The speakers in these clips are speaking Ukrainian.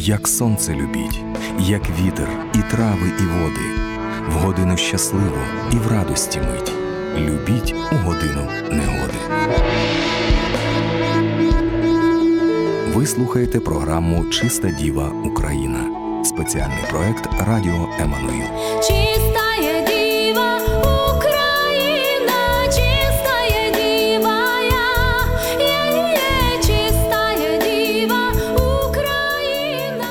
як сонце любіть, як вітер, і трави, і води, в годину щасливу і в радості мить, любіть у годину негоди. Ви слухаєте програму «Чиста діва Україна». Спеціальний проект Радіо Еммануїл. Чистая діва Україна, чистая діва я, чистая діва Україна.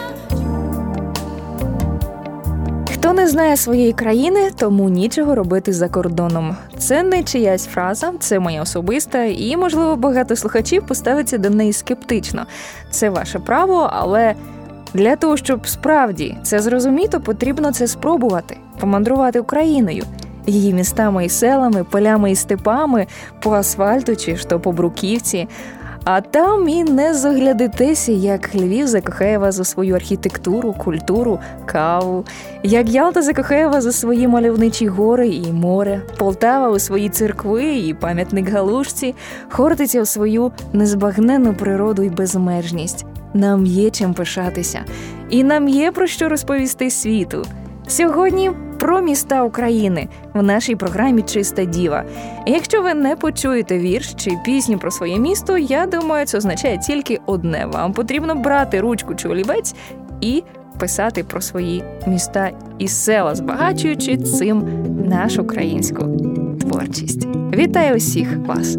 Хто не знає своєї країни, тому нічого робити за кордоном. Це не чиясь фраза, це моя особиста, і, можливо, багато слухачів поставиться до неї скептично. Це ваше право, але для того, щоб справді це зрозуміти, потрібно це спробувати, помандрувати Україною, її містами і селами, полями і степами, по асфальту чи ж то по бруківці. А там і не заглядитеся, як Львів закохає вас у свою архітектуру, культуру, каву, як Ялта закохає вас у свої мальовничі гори і море, Полтава у свої церкви і пам'ятник Галушці, Хортиця у свою незбагненну природу і безмежність. Нам є чим пишатися. І нам є про що розповісти світу. Сьогодні про міста України в нашій програмі «Чиста діва». І якщо ви не почуєте вірш чи пісню про своє місто, я думаю, це означає тільки одне. Вам потрібно брати ручку чи олівець і писати про свої міста і села, збагачуючи цим нашу українську творчість. Вітаю усіх вас!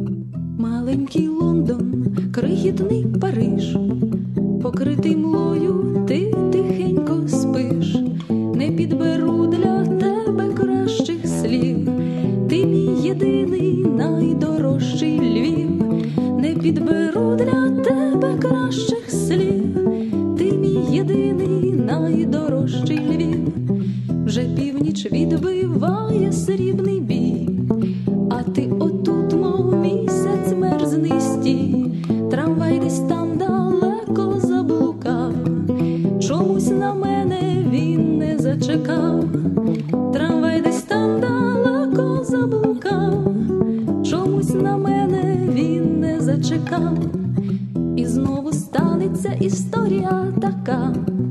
Маленький Лондон, крихітний Париж, покритий млою, ти тихенько спиш. Не підберу для тебе кращих слів, ти мій єдиний найдорожчий Львів. Не підберу для тебе кращих слів, ти мій єдиний найдорожчий Львів. Вже північ відбиває срібний бій, а ти отут, мов місяць мерзний стій. Трамвай десь там далеко заблукав, чомусь на мене він не зачекав. Трамвай десь там далеко заблукав, чомусь на мене він не зачекав. І знову станеться історія така,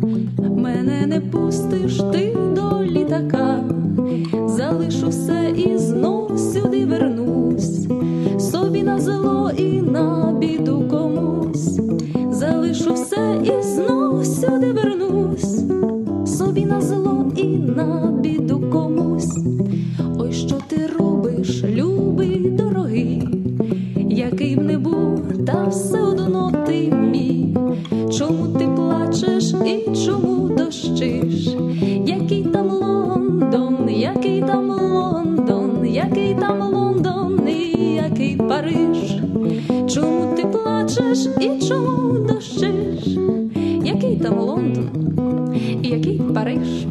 мене не пустиш ти до літака. Залишу все і знов сюди вернусь, собі на зло і на біду комусь. Залишу все і знов сюди вернусь, собі на зло і на біду комусь. Ой, що ти робиш, любий, дорогий, який б не був, та все одно ти мій. Чому ти плачеш і чому дощиш? Який там Лондон, який там Лондон, який там Лондон і який Париж? Чому ти плачеш і чому дощиш? Який там Лондон і який Париж?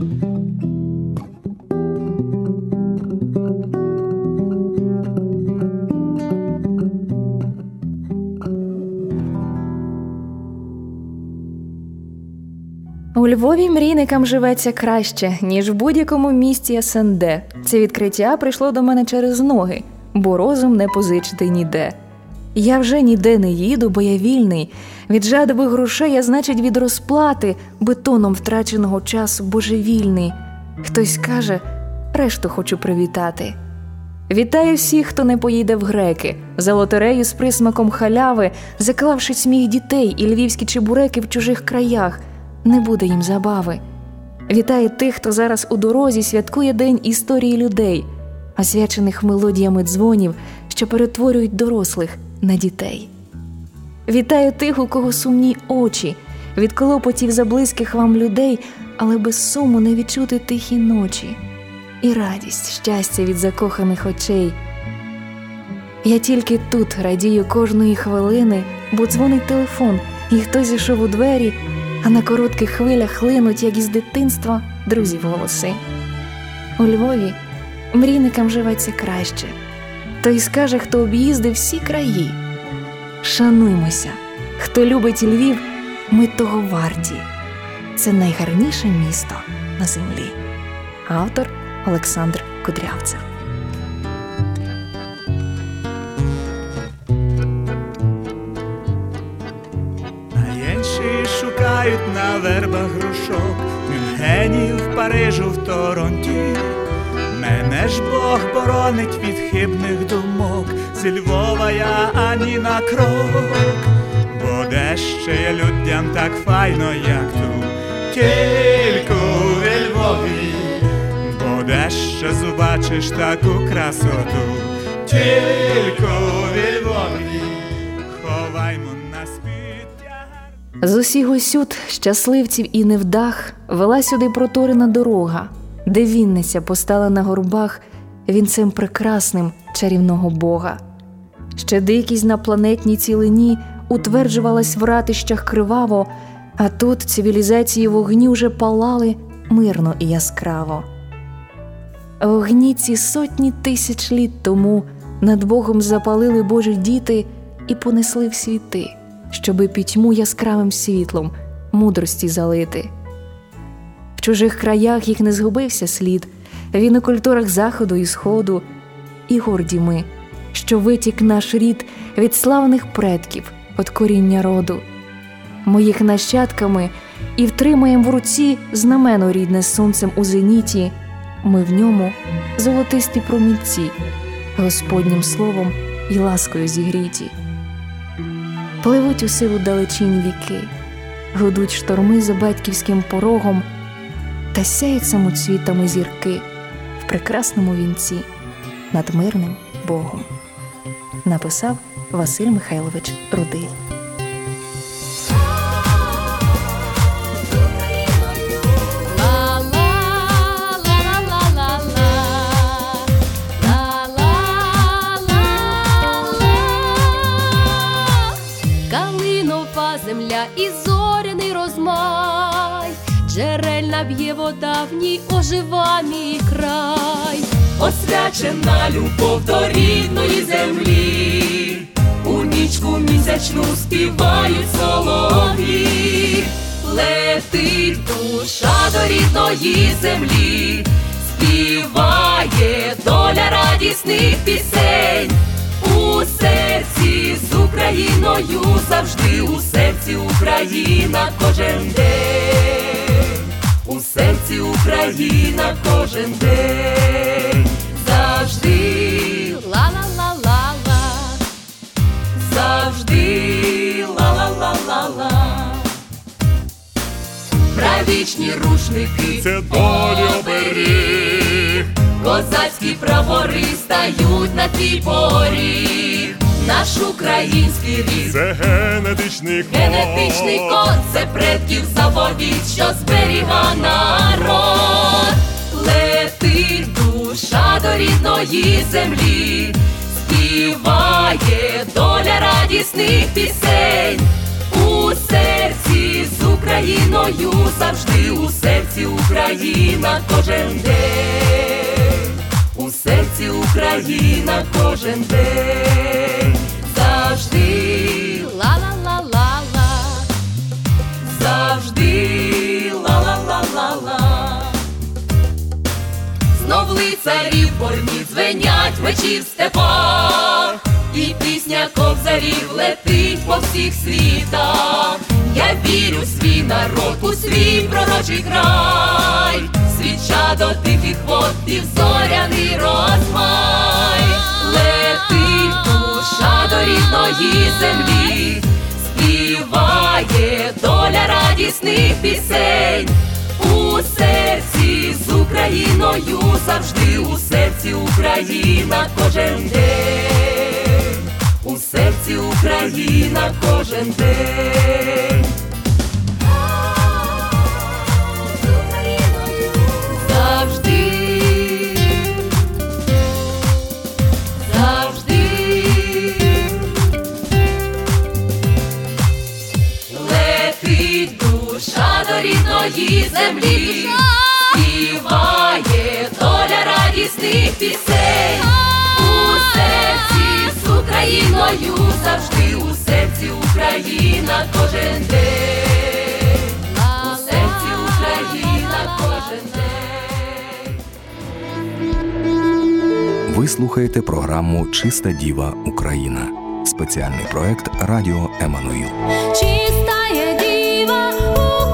У Львові мрійникам живеться краще, ніж в будь-якому місті СНД. Це відкриття прийшло до мене через ноги, бо розум не позичити ніде. Я вже ніде не їду, бо я вільний. Від жадобих грошей, я, значить, від розплати, бетоном втраченого часу божевільний. Хтось каже, решту хочу привітати. Вітаю всіх, хто не поїде в греки, за лотерею з присмаком халяви, заклавши сміх дітей і львівські чебуреки в чужих краях. Не буде їм забави. Вітаю тих, хто зараз у дорозі святкує День історії людей, освячених мелодіями дзвонів, що перетворюють дорослих на дітей. Вітаю тих, у кого сумні очі, від клопотів за близьких вам людей, але без суму не відчути тихі ночі. І радість, щастя від закоханих очей. Я тільки тут радію кожної хвилини, бо дзвонить телефон, і хтось зійшов у двері, а на коротких хвилях хлинуть, як із дитинства, друзів голоси. У Львові мрійникам живеться краще. Той скаже, хто об'їздив всі краї. Шануймося, хто любить Львів, ми того варті. Це найгарніше місто на землі. Автор Олександр Кудрявцев. співають на вербах грушок, в Мюнхені, в Парижу, в Торонті. Мене ж Бог боронить від хибних думок, зі Львова я ані на крок. Бо де ще є людям так файно, як тут, тільки у Львові. Бо де ще зубачиш таку красоту, тільки у Львові. Ховаймо на спіття. З усіх усюд, щасливців і невдах, вела сюди проторена дорога, де Вінниця постала на горбах вінцем прекрасним чарівного Бога. Ще дикість на планетній цілині утверджувалась в ратищах криваво, а тут цивілізації вогні вже палали мирно і яскраво. Вогні ці сотні тисяч літ тому над Богом запалили Божі діти і понесли в світи, щоби пітьму яскравим світлом мудрості залити. В чужих краях їх не згубився слід, він у культурах заходу і сходу. І горді ми, що витік наш рід від славних предків, від коріння роду. Ми їх нащадками і втримаєм в руці знамено рідне з сонцем у зеніті. Ми в ньому золотисті промінці, Господнім словом і ласкою зігріті. Пливуть у сиву далечінь віки, гудуть шторми за батьківським порогом, та сяють самоцвітами зірки в прекрасному вінці над мирним Богом. Написав Василь Михайлович Рудий. Калинова земля і зоряний розмай, джерельна б'є вода в ній, ожива мій край. Освячена любов до рідної землі, у нічку місячну співають солов'ї. Летить душа до рідної землі, співає доля радісних пісень. У серці з Україною завжди, у серці Україна кожен день. У серці Україна кожен день. Завжди ла-ла-ла-ла-ла, завжди ла-ла-ла-ла-ла. Правічні рушники Це долі оберіг, козацькі прапори стають на твій поріг. Наш український рід це генетичний код. генетичний код, це предків заповідь, що зберіга народ. Летить душа до рідної землі, співає доля радісних пісень. У серці з Україною завжди, у серці Україна кожен день. У серці Україна кожен день. Завжди ла-ла-ла-ла-ла, завжди ла-ла-ла-ла-ла. Знов лицарів борні дзвенять мечі в степах, і пісня кобзарів летить по всіх світах. Я вірю в свій народ, у свій пророчий край, свіча до тихих вод і в зоряний розмай. Летить душа до рідної землі, співає доля радісних пісень. У серці з Україною завжди, у серці Україна кожен день. У серці Україна кожен день. Завжди, завжди летить душа до рідної землі, співає доля радісних пісень. У серці з Україною завжди, у серці Україна кожен день. У серці Україна кожен день. Ви слухаєте програму «Чиста діва Україна». Спеціальний проект «Радіо Еммануїл». чистая діва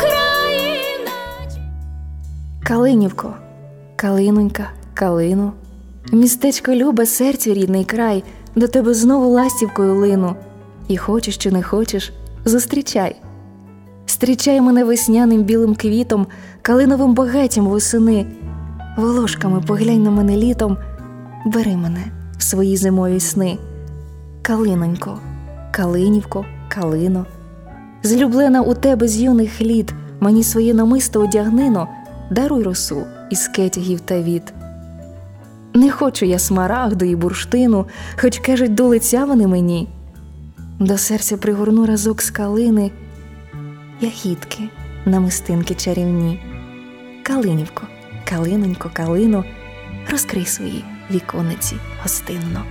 Калинівко, калинонька, калину, містечко любе, серцю рідний край, до тебе знову ластівкою лину. І хочеш чи не хочеш, зустрічай. Зустрічай мене весняним білим квітом, калиновим багаттям восени. Волошками поглянь на мене літом, бери мене в свої зимові сни. Калинонько, калинівко, калино, злюблена у тебе з юних літ, мені своє намисто одягнино, даруй росу із кетягів та віт. Не хочу я смарагду і бурштину, хоч, кажуть, до лиця вони мені. До серця пригорну разок з калини ягідки, намистинки чарівні. Калинівко, калинонько, калино, розкрий свої вікониці гостинно.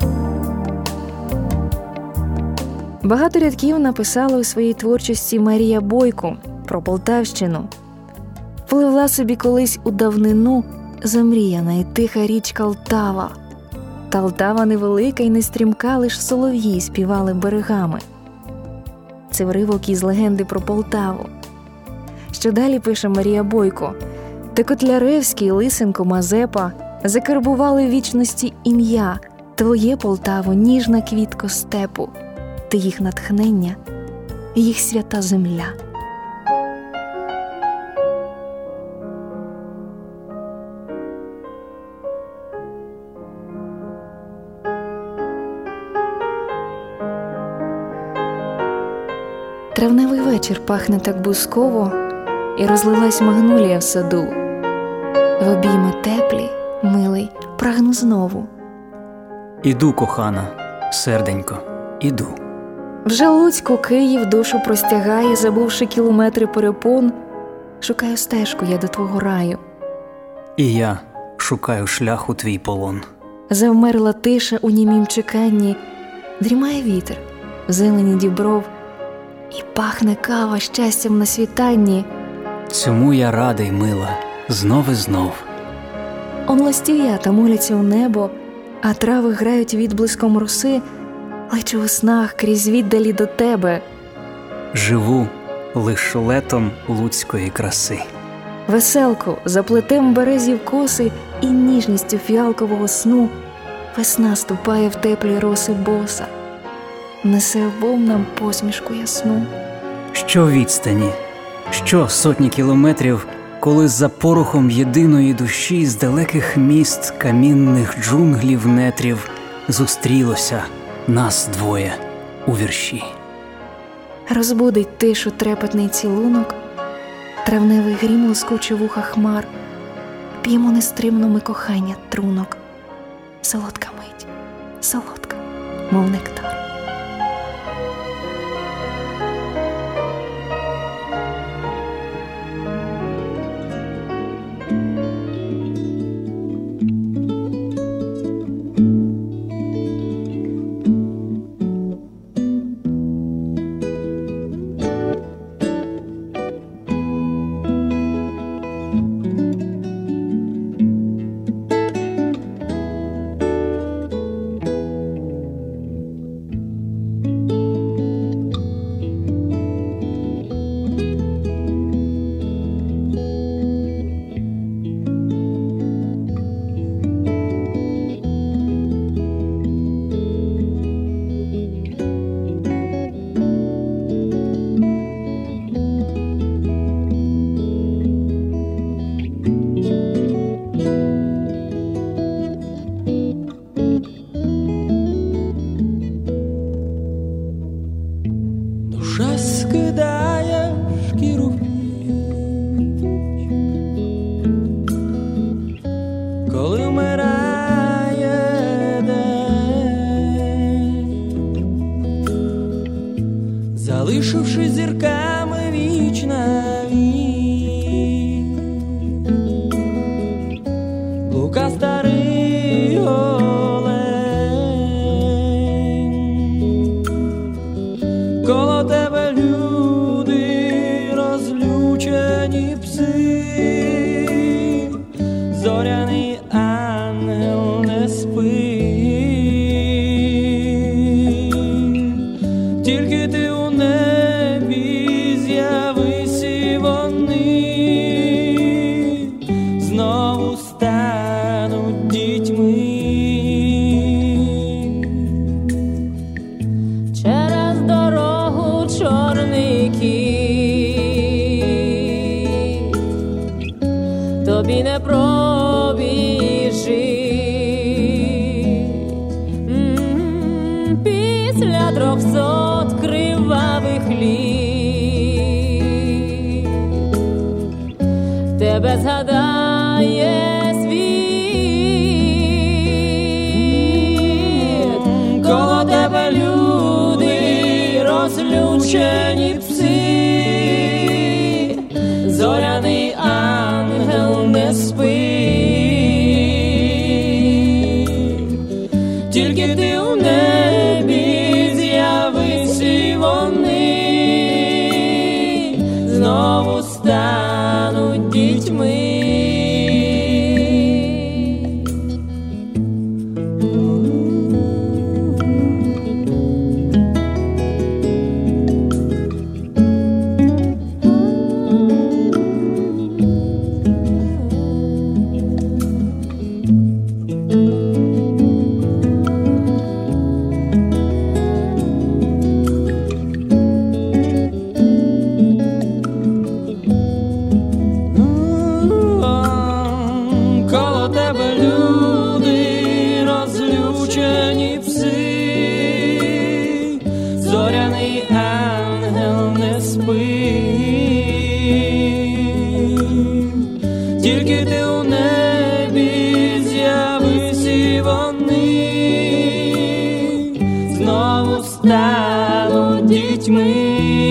Багато рядків написала у своїй творчості Марія Бойко про Полтавщину. Пливла собі колись у давнину замріяна і тиха річка Лтава. Та Лтава невелика й не стрімка, лиш солов'ї співали берегами. Це вривок із легенди про Полтаву. Що далі пише Марія Бойко: «Та Котляревський, Лисенко, Мазепа закарбували в вічності ім'я твоє, Полтаво, ніжна квітко степу, ти їх натхнення, їх свята земля». Травневий вечір пахне так бузково, і розлилась магнолія в саду. В обійми теплі, милий, прагну знову. Іду, кохана, серденько, іду. Вже Луцьку Київ душу простягає, забувши кілометри перепон. Шукаю стежку я до твого раю. І я шукаю шлях у твій полон. Завмерла тиша у німім чеканні, дрімає вітер в зелені дібров, і пахне кава щастям на світанні. Цьому я радий, мила, знов і знов. Он ластів'ята моляться у небо, а трави грають відблиском роси, лечу у снах крізь віддалі до тебе. Живу лиш летом луцької краси. Веселко, заплетем березів коси і ніжністю фіалкового сну весна ступає в теплі роси боса, несе обом нам посмішку ясну. Що відстані, що сотні кілометрів, коли за порохом єдиної душі з далеких міст, камінних джунглів, нетрів зустрілося нас двоє у вірші. Розбудить тишу трепетний цілунок, травневий грім лоскоче в ухах хмар, п'ємо нестримно ми кохання трунок. Солодка мить, солодка, мов нектар. Скидає шкіру в ніч, коли вмирає день, залишивши зірками віч на віч. Лука старий олень, коло тебе пси, зоряний ангел не спить, тільки ти у небі з'явись, і вони знову стануть дітьми. Через дорогу чорний кіт тобі не пробіжить. Після 300 кривавих літ тебе згадає світ. Коло тебе люди, розлючені пси, зоряний ангел не спить. Тільки ти у небі з'явись, і вони знову стануть дітьми. Коло тебе люди, розлючені пси, зоряний ангел не спить. Тільки ти у небі з'явись, і вони знову стануть дітьми.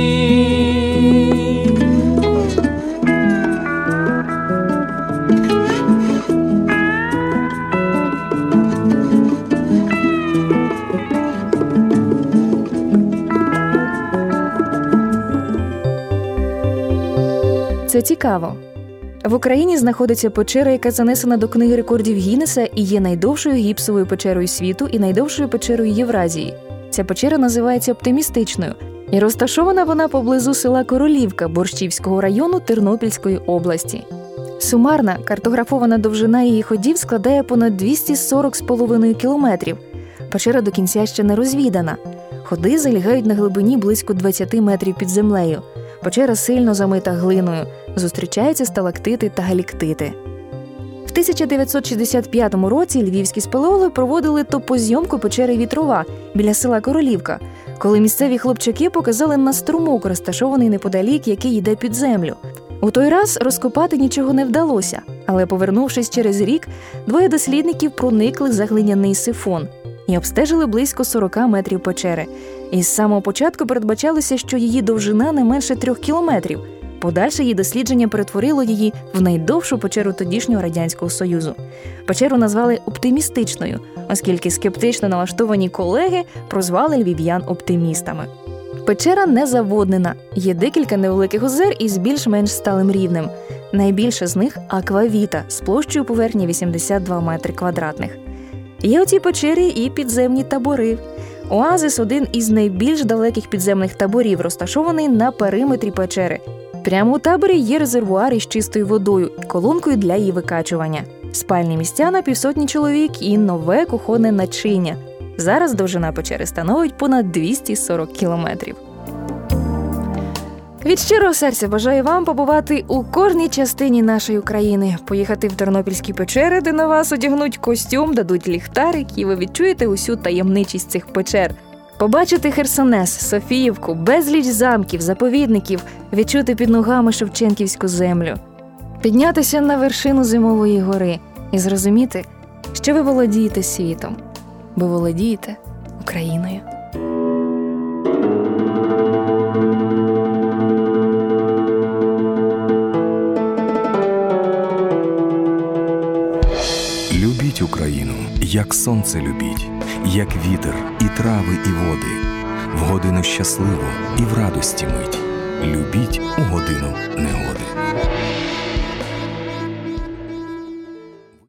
Це цікаво. В Україні знаходиться печера, яка занесена до книги рекордів Гіннеса і є найдовшою гіпсовою печерою світу і найдовшою печерою Євразії. Ця печера називається Оптимістичною, і розташована вона поблизу села Королівка Борщівського району Тернопільської області. Сумарна картографована довжина її ходів складає понад 240,5 кілометрів. Печера до кінця ще не розвідана. Ходи залягають на глибині близько 20 метрів під землею. Печера сильно замита глиною, зустрічаються сталактити та галіктити. В 1965 році львівські спелеологи проводили топозйомку печери Вітрова біля села Королівка, коли місцеві хлопчаки показали на струмок, розташований неподалік, який йде під землю. У той раз розкопати нічого не вдалося, але повернувшись через рік, двоє дослідників проникли за глиняний сифон і обстежили близько 40 метрів печери. І з самого початку передбачалося, що її довжина не менше 3 кілометрів. Подальше її дослідження перетворило її в найдовшу печеру тодішнього Радянського Союзу. Печеру назвали оптимістичною, оскільки скептично налаштовані колеги прозвали львів'ян оптимістами. Печера не заводнена, є декілька невеликих озер із більш-менш сталим рівнем. Найбільше з них – Аквавіта з площею поверхні 82 метри квадратних. Є у цій печері і підземні табори. Оазис – один із найбільш далеких підземних таборів, розташований на периметрі печери. Прямо у таборі є резервуар із чистою водою і колонкою для її викачування. Спальні місця на 500 чоловік і нове кухонне начиння. Зараз довжина печери становить понад 240 кілометрів. Від щирого серця бажаю вам побувати у кожній частині нашої України, поїхати в Тернопільські печери, де на вас одягнуть костюм, дадуть ліхтарик, і ви відчуєте усю таємничість цих печер. Побачити Херсонес, Софіївку, безліч замків, заповідників, відчути під ногами Шевченківську землю. Піднятися на вершину Зимової гори і зрозуміти, що ви володієте світом, бо володієте Україною. Любіть Україну, як сонце любіть, як вітер, і трави, і води. В годину щасливу і в радості мить. Любіть у годину негоди.